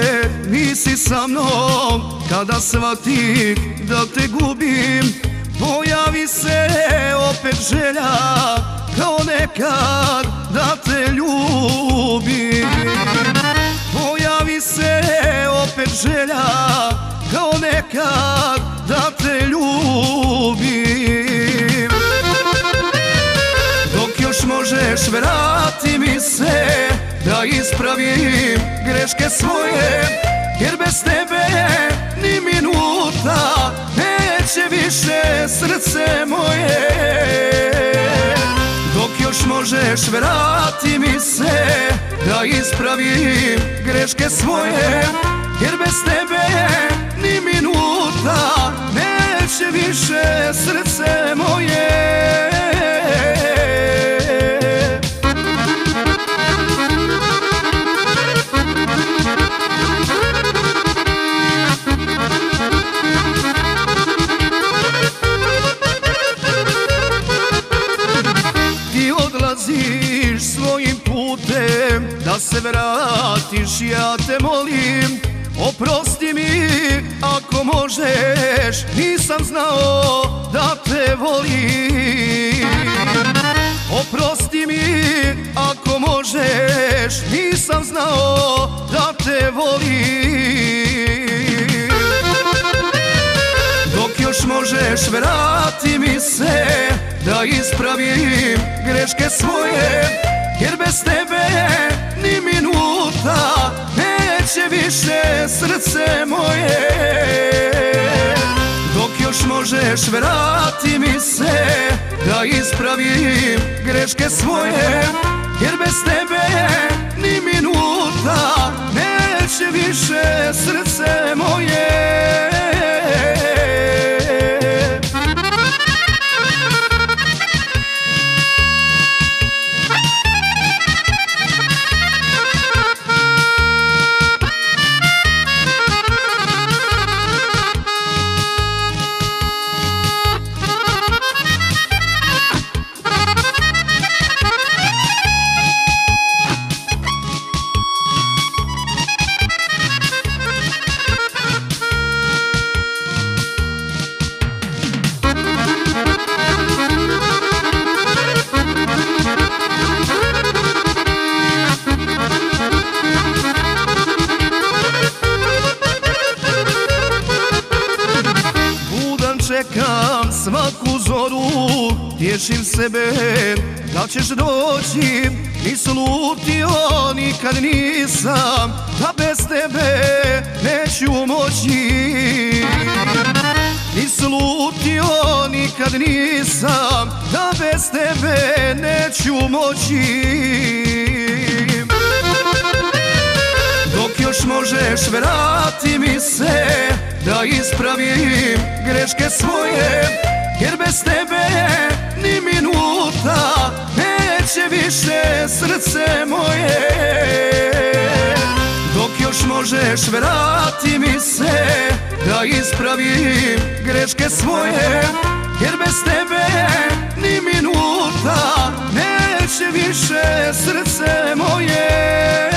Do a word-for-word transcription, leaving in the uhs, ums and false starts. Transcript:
nisi sa mnom, kada shvatim da te gubim, pojavi se opet želja kao nekad da te ljubim. Pojavi se opet želja kao nekad da te ljubim. Dok još možeš, vrati mi se da ispravim greške svoje, jer bez tebe ni minuta neće više srce moje. Dok još možeš, vrati mi se da ispravim greške svoje, jer bez tebe ni minuta neće više srce moje. Odlaziš svojim putem, da se vratiš, ja te molim. Oprosti mi ako možeš, nisam znao da te volim. Oprosti mi ako možeš, nisam znao da te volim. Dok još možeš, vrati mi se da ispravim greške svoje, jer bez tebe ni minuta neće više srce moje. Dok još možeš, vrati mi se da ispravim greške svoje, jer bez tebe ni minuta neće više srce moje. Čekam svaku zoru, tješim sebe da ćeš doći. Ni slutio nikad nisam da bez tebe neću moći. Ni slutio nikad nisam da bez tebe neću moći. Dok još možeš, vrati mi se da ispravim greške svoje, jer bez tebe ni minuta neće više srce moje. Dok još možeš, vrati mi se da ispravim greške svoje, jer bez tebe ni minuta neće više srce moje.